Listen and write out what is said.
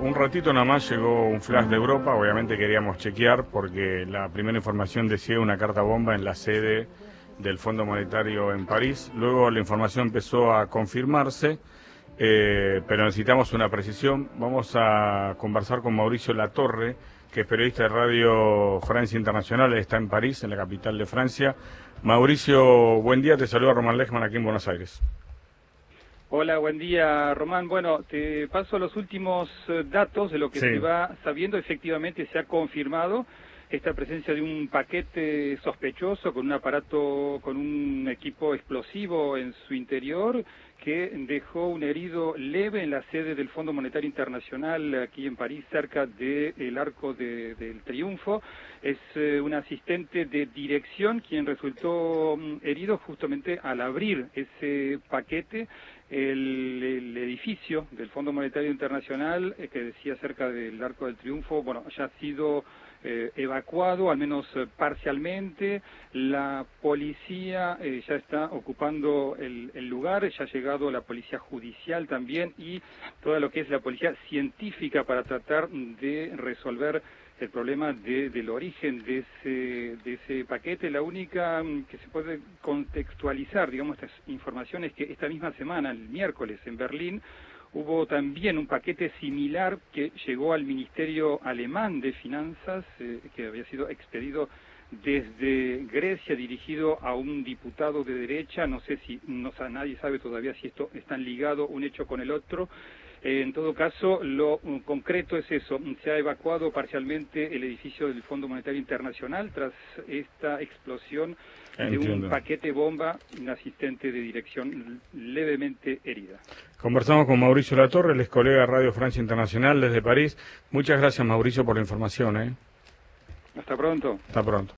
un ratito nada más llegó un flash de Europa, obviamente queríamos chequear porque la primera información decía una carta bomba en la sede del Fondo Monetario en París. Luego la información empezó a confirmarse, pero necesitamos una precisión. Vamos a conversar con Mauricio Latorre, que es periodista de Radio Francia Internacional, está en París, en la capital de Francia. Mauricio, buen día, te saluda Román Lechman aquí en Buenos Aires. Hola, buen día, Román. Bueno, te paso los últimos datos de lo que se va sabiendo. Efectivamente se ha confirmado esta presencia de un paquete sospechoso con un aparato, con un equipo explosivo en su interior que dejó un herido leve en la sede del Fondo Monetario Internacional aquí en París, cerca del Arco del Triunfo. Es un asistente de dirección quien resultó herido justamente al abrir ese paquete. El edificio del Fondo Monetario Internacional, que decía cerca del Arco del Triunfo, bueno, ya ha sido evacuado, al menos parcialmente. La policía ya está ocupando el lugar, ya ha llegado la policía judicial también y toda lo que es la policía científica para tratar de resolver el problema del origen de ese paquete. La única que se puede contextualizar, digamos, estas informaciones, que esta misma semana, el miércoles, en Berlín, hubo también un paquete similar que llegó al Ministerio Alemán de Finanzas, que había sido expedido desde Grecia, dirigido a un diputado de derecha. No sé si, nadie sabe todavía si esto están ligado un hecho con el otro. En todo caso, lo concreto es eso: se ha evacuado parcialmente el edificio del Fondo Monetario Internacional tras esta explosión de un paquete bomba, un asistente de dirección levemente herida. Conversamos con Mauricio Latorre, él es colega de Radio Francia Internacional desde París. Muchas gracias, Mauricio, por la información. Hasta pronto. Hasta pronto.